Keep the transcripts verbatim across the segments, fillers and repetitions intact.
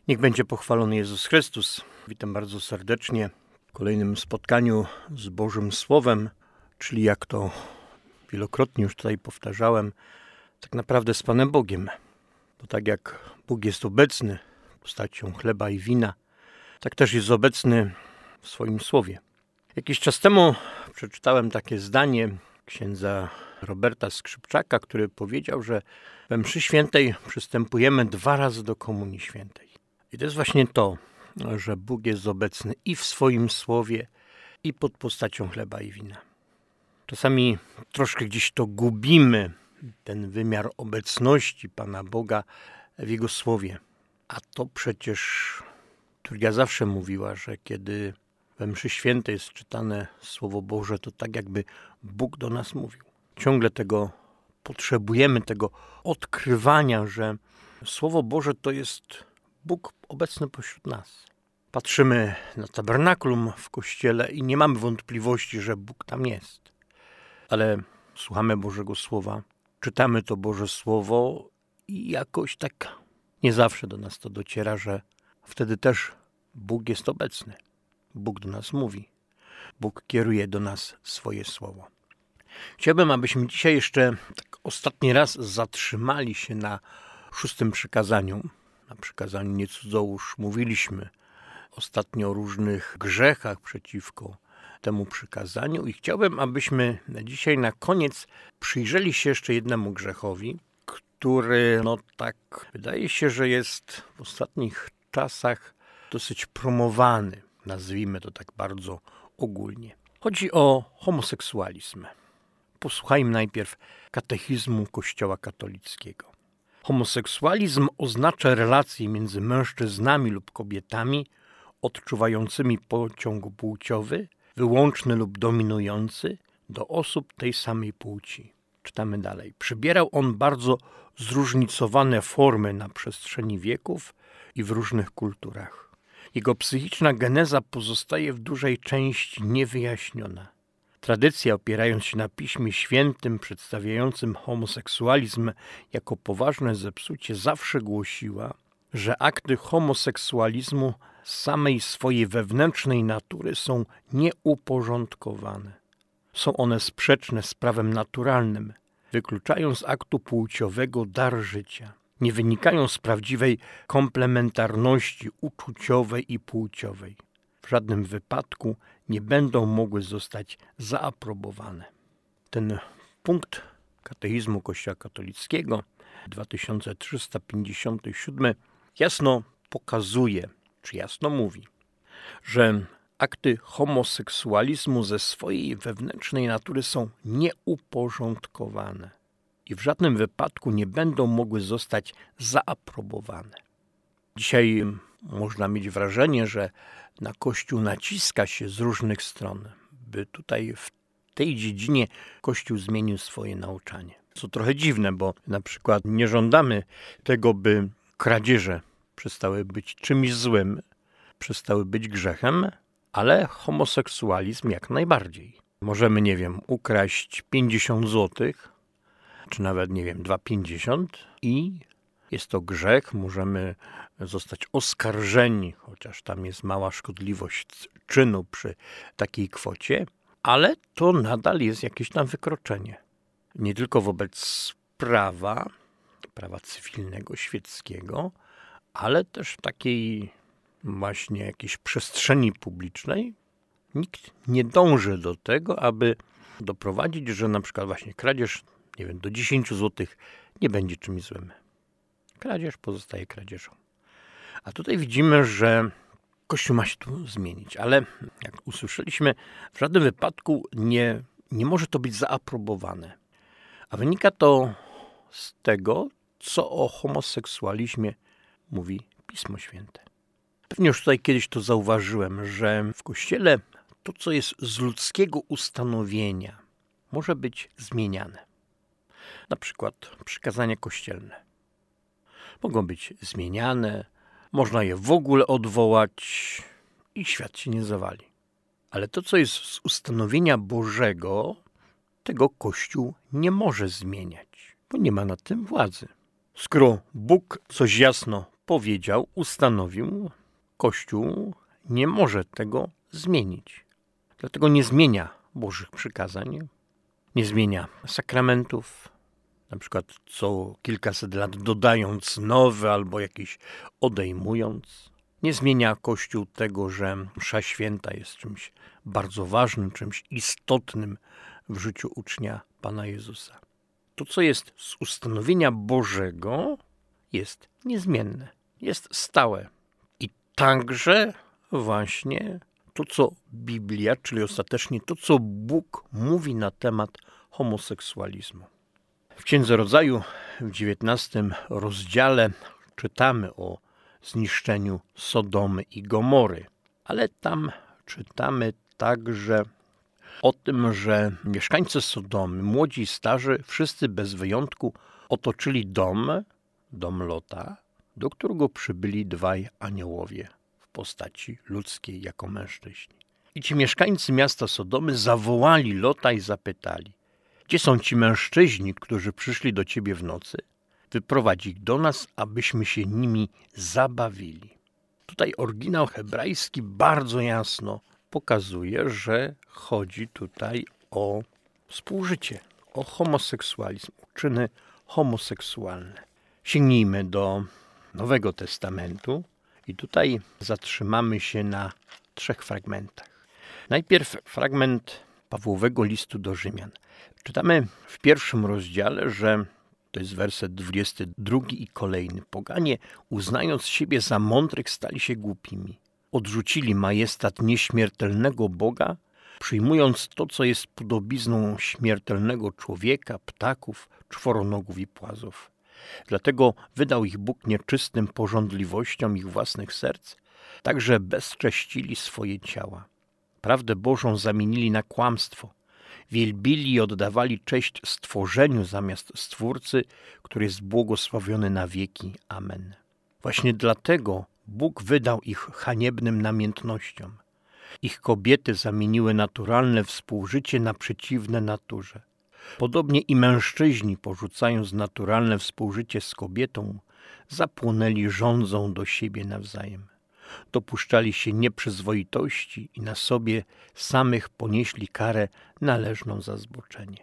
Niech będzie pochwalony Jezus Chrystus. Witam bardzo serdecznie w kolejnym spotkaniu z Bożym Słowem, czyli jak to wielokrotnie już tutaj powtarzałem, tak naprawdę z Panem Bogiem. Bo tak jak Bóg jest obecny postacią chleba i wina, tak też jest obecny w swoim Słowie. Jakiś czas temu przeczytałem takie zdanie księdza Roberta Skrzypczaka, który powiedział, że we mszy świętej przystępujemy dwa razy do Komunii Świętej. I to jest właśnie to, że Bóg jest obecny i w swoim Słowie, i pod postacią chleba i wina. Czasami troszkę gdzieś to gubimy, ten wymiar obecności Pana Boga w Jego Słowie. A to przecież Trójca zawsze mówiła, że kiedy we mszy świętej jest czytane Słowo Boże, to tak jakby Bóg do nas mówił. Ciągle tego potrzebujemy, tego odkrywania, że Słowo Boże to jest Bóg obecny pośród nas. Patrzymy na tabernakulum w kościele i nie mamy wątpliwości, że Bóg tam jest. Ale słuchamy Bożego Słowa, czytamy to Boże Słowo i jakoś tak nie zawsze do nas to dociera, że wtedy też Bóg jest obecny. Bóg do nas mówi. Bóg kieruje do nas swoje Słowo. Chciałbym, abyśmy dzisiaj jeszcze tak ostatni raz zatrzymali się na szóstym przykazaniu. Na przykazaniu nie cudzołóż mówiliśmy ostatnio o różnych grzechach przeciwko temu przykazaniu i chciałbym, abyśmy dzisiaj na koniec przyjrzeli się jeszcze jednemu grzechowi, który no tak wydaje się, że jest w ostatnich czasach dosyć promowany. Nazwijmy to tak bardzo ogólnie. Chodzi o homoseksualizm. Posłuchajmy najpierw katechizmu Kościoła katolickiego. Homoseksualizm oznacza relacje między mężczyznami lub kobietami odczuwającymi pociąg płciowy, wyłączny lub dominujący, do osób tej samej płci. Czytamy dalej. Przybierał on bardzo zróżnicowane formy na przestrzeni wieków i w różnych kulturach. Jego psychiczna geneza pozostaje w dużej części niewyjaśniona. Tradycja, opierając się na Piśmie Świętym przedstawiającym homoseksualizm jako poważne zepsucie, zawsze głosiła, że akty homoseksualizmu z samej swojej wewnętrznej natury są nieuporządkowane. Są one sprzeczne z prawem naturalnym, wykluczają z aktu płciowego dar życia. Nie wynikają z prawdziwej komplementarności uczuciowej i płciowej. W żadnym wypadku nie będą mogły zostać zaaprobowane. Ten punkt katechizmu Kościoła katolickiego dwa tysiące trzysta pięćdziesiąty siódmy jasno pokazuje, czy jasno mówi, że akty homoseksualizmu ze swojej wewnętrznej natury są nieuporządkowane i w żadnym wypadku nie będą mogły zostać zaaprobowane. Dzisiaj można mieć wrażenie, że na Kościół naciska się z różnych stron, by tutaj w tej dziedzinie Kościół zmienił swoje nauczanie. Co trochę dziwne, bo na przykład nie żądamy tego, by kradzieże przestały być czymś złym, przestały być grzechem, ale homoseksualizm jak najbardziej. Możemy, nie wiem, ukraść pięćdziesiąt złotych, czy nawet, nie wiem, dwa pięćdziesiąt i jest to grzech, możemy zostać oskarżeni, chociaż tam jest mała szkodliwość czynu przy takiej kwocie, ale to nadal jest jakieś tam wykroczenie. Nie tylko wobec prawa, prawa cywilnego, świeckiego, ale też w takiej właśnie jakiejś przestrzeni publicznej. Nikt nie dąży do tego, aby doprowadzić, że na przykład właśnie kradzież, nie wiem, do dziesięć złotych nie będzie czymś złym. Kradzież pozostaje kradzieżą. A tutaj widzimy, że Kościół ma się tu zmienić, ale jak usłyszeliśmy, w żadnym wypadku nie, nie może to być zaaprobowane. A wynika to z tego, co o homoseksualizmie mówi Pismo Święte. Pewnie już tutaj kiedyś to zauważyłem, że w Kościele to, co jest z ludzkiego ustanowienia, może być zmieniane. Na przykład przykazania kościelne. Mogą być zmieniane, można je w ogóle odwołać i świat się nie zawali. Ale to, co jest z ustanowienia Bożego, tego Kościół nie może zmieniać, bo nie ma nad tym władzy. Skoro Bóg coś jasno powiedział, ustanowił, Kościół nie może tego zmienić. Dlatego nie zmienia Bożych przykazań, nie zmienia sakramentów, na przykład co kilkaset lat dodając nowe albo jakieś odejmując. Nie zmienia Kościół tego, że msza święta jest czymś bardzo ważnym, czymś istotnym w życiu ucznia Pana Jezusa. To, co jest z ustanowienia Bożego, jest niezmienne, jest stałe. I także właśnie to, co Biblia, czyli ostatecznie to, co Bóg mówi na temat homoseksualizmu. W Księdze Rodzaju w dziewiętnastym rozdziale czytamy o zniszczeniu Sodomy i Gomory, ale tam czytamy także o tym, że mieszkańcy Sodomy, młodzi i starzy, wszyscy bez wyjątku otoczyli dom, dom Lota, do którego przybyli dwaj aniołowie w postaci ludzkiej jako mężczyźni. I ci mieszkańcy miasta Sodomy zawołali Lota i zapytali: gdzie są ci mężczyźni, którzy przyszli do ciebie w nocy? Wyprowadź ich do nas, abyśmy się nimi zabawili. Tutaj oryginał hebrajski bardzo jasno pokazuje, że chodzi tutaj o współżycie, o homoseksualizm, o czyny homoseksualne. Sięgnijmy do Nowego Testamentu i tutaj zatrzymamy się na trzech fragmentach. Najpierw fragment Pawłowego listu do Rzymian. Czytamy w pierwszym rozdziale, że to jest werset dwudziesty drugi i kolejny. Poganie, uznając siebie za mądrych, stali się głupimi. Odrzucili majestat nieśmiertelnego Boga, przyjmując to, co jest podobizną śmiertelnego człowieka, ptaków, czworonogów i płazów. Dlatego wydał ich Bóg nieczystym pożądliwościom ich własnych serc, także bezcześcili swoje ciała. Prawdę Bożą zamienili na kłamstwo. Wielbili i oddawali cześć stworzeniu zamiast Stwórcy, który jest błogosławiony na wieki. Amen. Właśnie dlatego Bóg wydał ich haniebnym namiętnościom. Ich kobiety zamieniły naturalne współżycie na przeciwne naturze. Podobnie i mężczyźni, porzucając naturalne współżycie z kobietą, zapłonęli żądzą do siebie nawzajem. Dopuszczali się nieprzyzwoitości i na sobie samych ponieśli karę należną za zboczenie.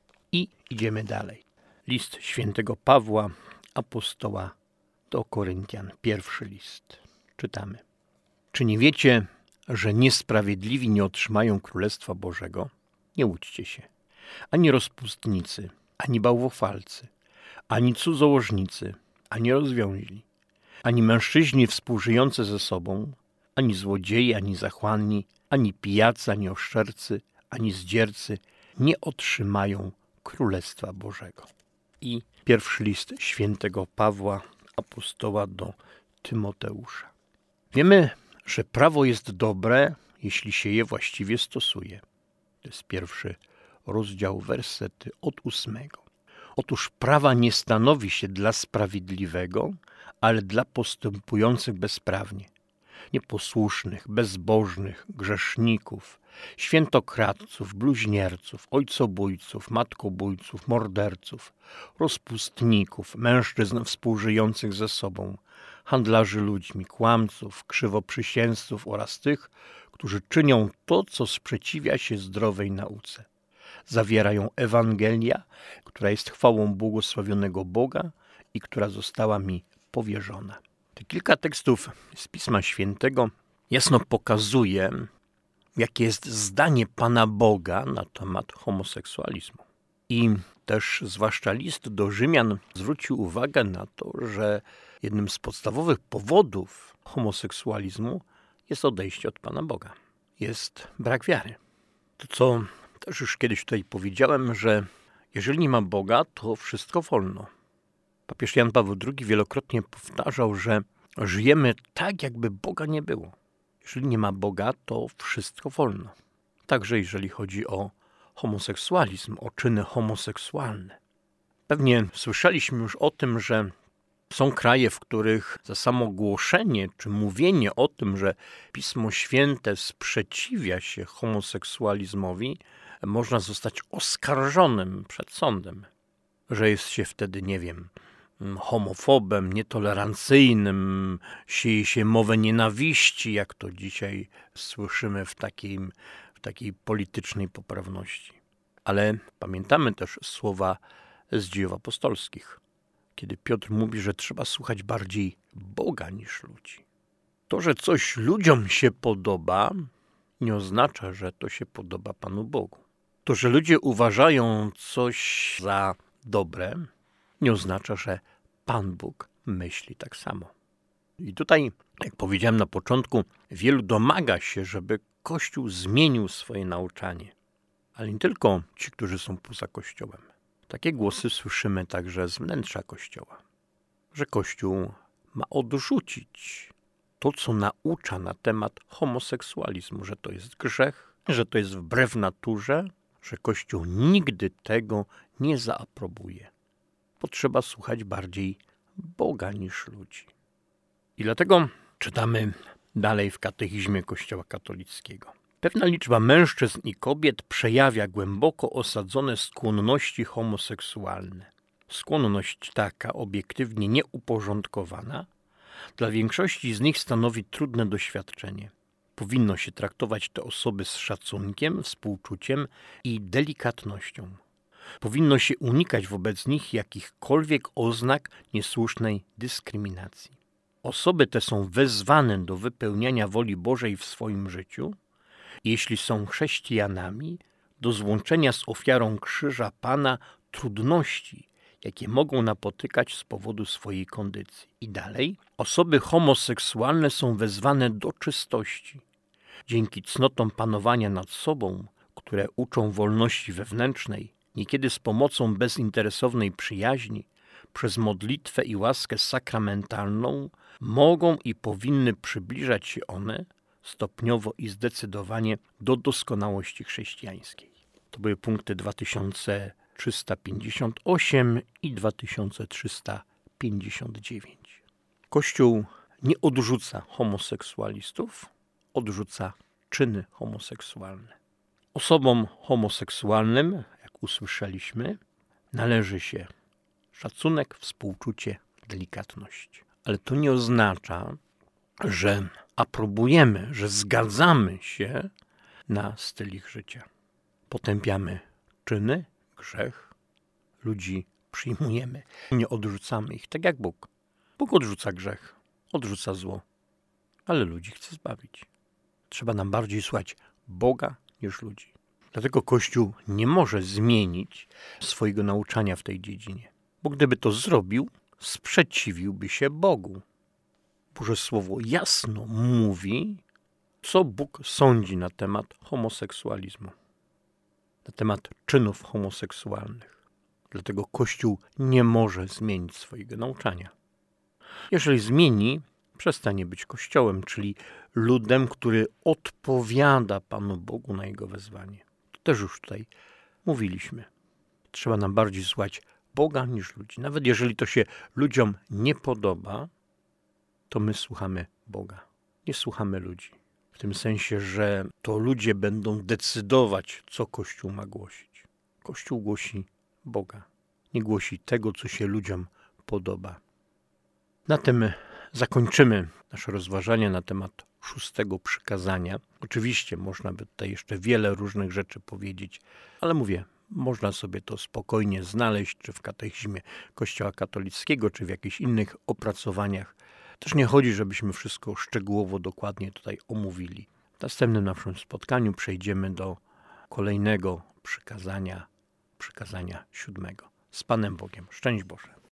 I idziemy dalej. List świętego Pawła, apostoła do Koryntian, pierwszy list. Czytamy. Czy nie wiecie, że niesprawiedliwi nie otrzymają Królestwa Bożego? Nie łudźcie się. Ani rozpustnicy, ani bałwochwalcy, ani cudzołożnicy, ani rozwiąźli, ani mężczyźni współżyjący ze sobą, ani złodzieje, ani zachłanni, ani pijacy, ani oszczercy, ani zdziercy nie otrzymają Królestwa Bożego. I pierwszy list świętego Pawła, apostoła do Tymoteusza. Wiemy, że prawo jest dobre, jeśli się je właściwie stosuje. To jest pierwszy rozdział, wersety od ósmego. Otóż prawa nie stanowi się dla sprawiedliwego, ale dla postępujących bezprawnie, nieposłusznych, bezbożnych, grzeszników, świętokradców, bluźnierców, ojcobójców, matkobójców, morderców, rozpustników, mężczyzn współżyjących ze sobą, handlarzy ludźmi, kłamców, krzywoprzysięzców oraz tych, którzy czynią to, co sprzeciwia się zdrowej nauce. Zawierają Ewangelia, która jest chwałą błogosławionego Boga i która została mi powierzona. Te kilka tekstów z Pisma Świętego jasno pokazuje, jakie jest zdanie Pana Boga na temat homoseksualizmu. I też zwłaszcza list do Rzymian zwrócił uwagę na to, że jednym z podstawowych powodów homoseksualizmu jest odejście od Pana Boga. Jest brak wiary. To, co też już kiedyś tutaj powiedziałem, że jeżeli nie ma Boga, to wszystko wolno. Papież Jan Paweł drugi wielokrotnie powtarzał, że żyjemy tak, jakby Boga nie było. Jeżeli nie ma Boga, to wszystko wolno. Także jeżeli chodzi o homoseksualizm, o czyny homoseksualne. Pewnie słyszeliśmy już o tym, że są kraje, w których za samo głoszenie czy mówienie o tym, że Pismo Święte sprzeciwia się homoseksualizmowi, można zostać oskarżonym przed sądem. Że jest się wtedy, nie wiem, homofobem, nietolerancyjnym, sieje się mowę nienawiści, jak to dzisiaj słyszymy w takiej, w takiej politycznej poprawności. Ale pamiętamy też słowa z Dziejów Apostolskich, kiedy Piotr mówi, że trzeba słuchać bardziej Boga niż ludzi. To, że coś ludziom się podoba, nie oznacza, że to się podoba Panu Bogu. To, że ludzie uważają coś za dobre, nie oznacza, że Pan Bóg myśli tak samo. I tutaj, jak powiedziałem na początku, wielu domaga się, żeby Kościół zmienił swoje nauczanie. Ale nie tylko ci, którzy są poza Kościołem. Takie głosy słyszymy także z wnętrza Kościoła, że Kościół ma odrzucić to, co naucza na temat homoseksualizmu, że to jest grzech, że to jest wbrew naturze, że Kościół nigdy tego nie zaaprobuje. Potrzeba słuchać bardziej Boga niż ludzi. I dlatego czytamy dalej w katechizmie Kościoła katolickiego. Pewna liczba mężczyzn i kobiet przejawia głęboko osadzone skłonności homoseksualne. Skłonność taka, obiektywnie nieuporządkowana, dla większości z nich stanowi trudne doświadczenie. Powinno się traktować te osoby z szacunkiem, współczuciem i delikatnością. Powinno się unikać wobec nich jakichkolwiek oznak niesłusznej dyskryminacji. Osoby te są wezwane do wypełniania woli Bożej w swoim życiu, jeśli są chrześcijanami, do złączenia z ofiarą krzyża Pana trudności, jakie mogą napotykać z powodu swojej kondycji. I dalej, osoby homoseksualne są wezwane do czystości. Dzięki cnotom panowania nad sobą, które uczą wolności wewnętrznej, niekiedy z pomocą bezinteresownej przyjaźni, przez modlitwę i łaskę sakramentalną, mogą i powinny przybliżać się one stopniowo i zdecydowanie do doskonałości chrześcijańskiej. To były punkty dwa tysiące trzysta pięćdziesiąt osiem i dwa tysiące trzysta pięćdziesiąt dziewięć. Kościół nie odrzuca homoseksualistów, odrzuca czyny homoseksualne. Osobom homoseksualnym, jak usłyszeliśmy, należy się szacunek, współczucie, delikatność. Ale to nie oznacza, że aprobujemy, że zgadzamy się na styl ich życia. Potępiamy czyny, grzech, ludzi przyjmujemy, nie odrzucamy ich, tak jak Bóg. Bóg odrzuca grzech, odrzuca zło, ale ludzi chce zbawić. Trzeba nam bardziej słuchać Boga niż ludzi. Dlatego Kościół nie może zmienić swojego nauczania w tej dziedzinie, bo gdyby to zrobił, sprzeciwiłby się Bogu. Boże Słowo jasno mówi, co Bóg sądzi na temat homoseksualizmu, na temat czynów homoseksualnych. Dlatego Kościół nie może zmienić swojego nauczania. Jeżeli zmieni, przestanie być Kościołem, czyli ludem, który odpowiada Panu Bogu na Jego wezwanie. To też już tutaj mówiliśmy. Trzeba nam bardziej słuchać Boga niż ludzi. Nawet jeżeli to się ludziom nie podoba, to my słuchamy Boga. Nie słuchamy ludzi. W tym sensie, że to ludzie będą decydować, co Kościół ma głosić. Kościół głosi Boga. Nie głosi tego, co się ludziom podoba. Na tym zakończymy nasze rozważania na temat szóstego przykazania. Oczywiście można by tutaj jeszcze wiele różnych rzeczy powiedzieć, ale mówię, można sobie to spokojnie znaleźć, czy w katechizmie Kościoła katolickiego, czy w jakichś innych opracowaniach. Też nie chodzi, żebyśmy wszystko szczegółowo, dokładnie tutaj omówili. W następnym naszym spotkaniu przejdziemy do kolejnego przykazania, przykazania siódmego. Z Panem Bogiem. Szczęść Boże.